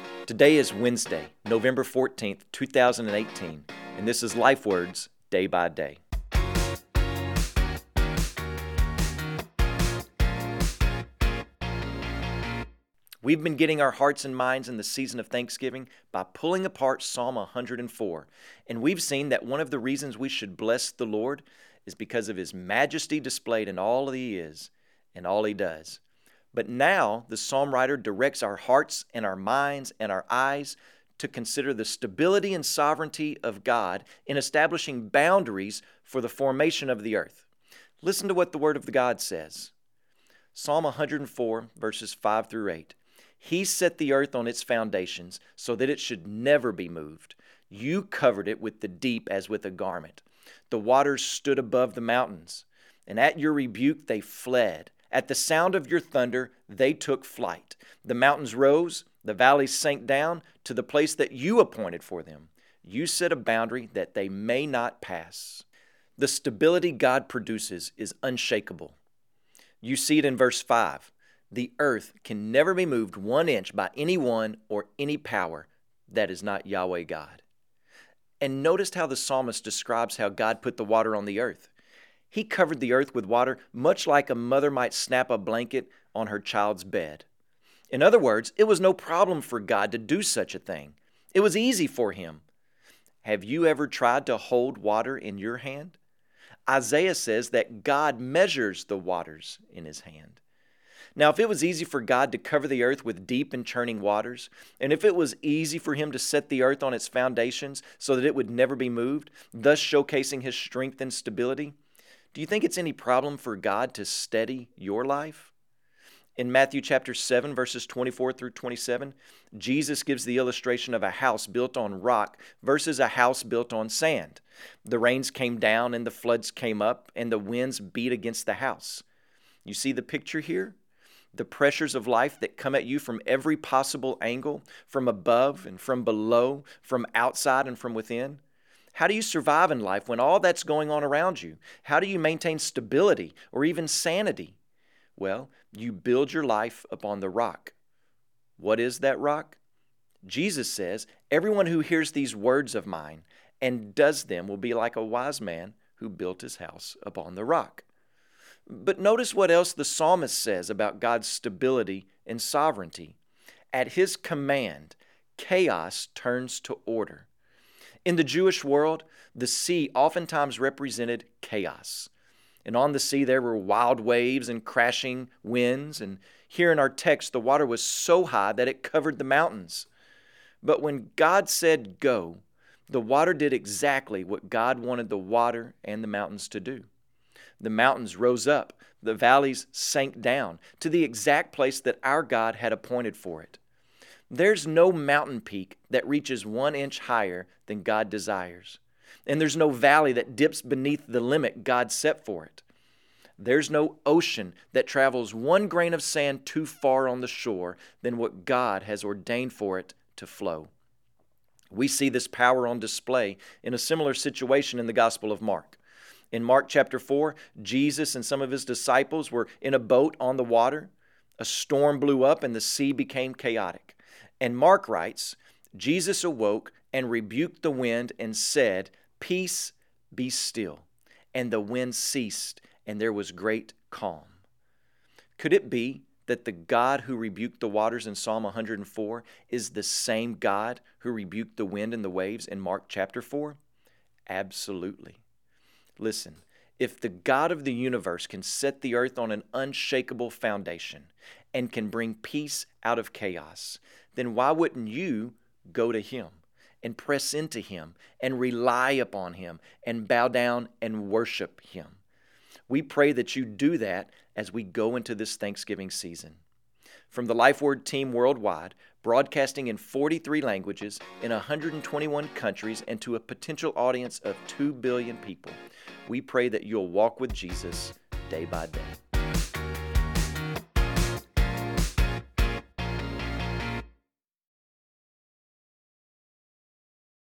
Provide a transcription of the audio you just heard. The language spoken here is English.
Today is Wednesday, November 14th, 2018, and this is Life Words Day by Day. We've been getting our hearts and minds in the season of Thanksgiving by pulling apart Psalm 104, and we've seen that one of the reasons we should bless the Lord is because of His majesty displayed in all that He is and all He does. But now the psalm writer directs our hearts and our minds and our eyes to consider the stability and sovereignty of God in establishing boundaries for the formation of the earth. Listen to what the Word of God says. Psalm 104, verses 5 through 8. He set the earth on its foundations so that it should never be moved. You covered it with the deep as with a garment. The waters stood above the mountains, and at your rebuke they fled. At the sound of your thunder, they took flight. The mountains rose, the valleys sank down to the place that you appointed for them. You set a boundary that they may not pass. The stability God produces is unshakable. You see it in verse 5. The earth can never be moved 1 inch by anyone or any power that is not Yahweh God. And notice how the psalmist describes how God put the water on the earth. He covered the earth with water much like a mother might snap a blanket on her child's bed. In other words, it was no problem for God to do such a thing. It was easy for Him. Have you ever tried to hold water in your hand? Isaiah says that God measures the waters in His hand. Now, if it was easy for God to cover the earth with deep and churning waters, and if it was easy for Him to set the earth on its foundations so that it would never be moved, thus showcasing His strength and stability, do you think it's any problem for God to steady your life? In Matthew chapter 7, verses 24 through 27, Jesus gives the illustration of a house built on rock versus a house built on sand. The rains came down and the floods came up and the winds beat against the house. You see the picture here? The pressures of life that come at you from every possible angle, from above and from below, from outside and from within. How do you survive in life when all that's going on around you? How do you maintain stability or even sanity? Well, you build your life upon the rock. What is that rock? Jesus says, everyone who hears these words of mine and does them will be like a wise man who built his house upon the rock. But notice what else the psalmist says about God's stability and sovereignty. At His command, chaos turns to order. In the Jewish world, the sea oftentimes represented chaos. And on the sea there were wild waves and crashing winds. And here in our text, the water was so high that it covered the mountains. But when God said go, the water did exactly what God wanted the water and the mountains to do. The mountains rose up, the valleys sank down to the exact place that our God had appointed for it. There's no mountain peak that reaches 1 inch higher than God desires. And there's no valley that dips beneath the limit God set for it. There's no ocean that travels 1 grain of sand too far on the shore than what God has ordained for it to flow. We see this power on display in a similar situation in the Gospel of Mark. In Mark chapter 4, Jesus and some of His disciples were in a boat on the water. A storm blew up and the sea became chaotic. And Mark writes, Jesus awoke and rebuked the wind and said, "Peace, be still." And the wind ceased, and there was great calm. Could it be that the God who rebuked the waters in Psalm 104 is the same God who rebuked the wind and the waves in Mark chapter 4? Absolutely. Listen, if the God of the universe can set the earth on an unshakable foundation and can bring peace out of chaos, then why wouldn't you go to Him and press into Him and rely upon Him and bow down and worship Him? We pray that you do that as we go into this Thanksgiving season. From the Life Word team worldwide, broadcasting in 43 languages in 121 countries and to a potential audience of 2 billion people, we pray that you'll walk with Jesus day by day.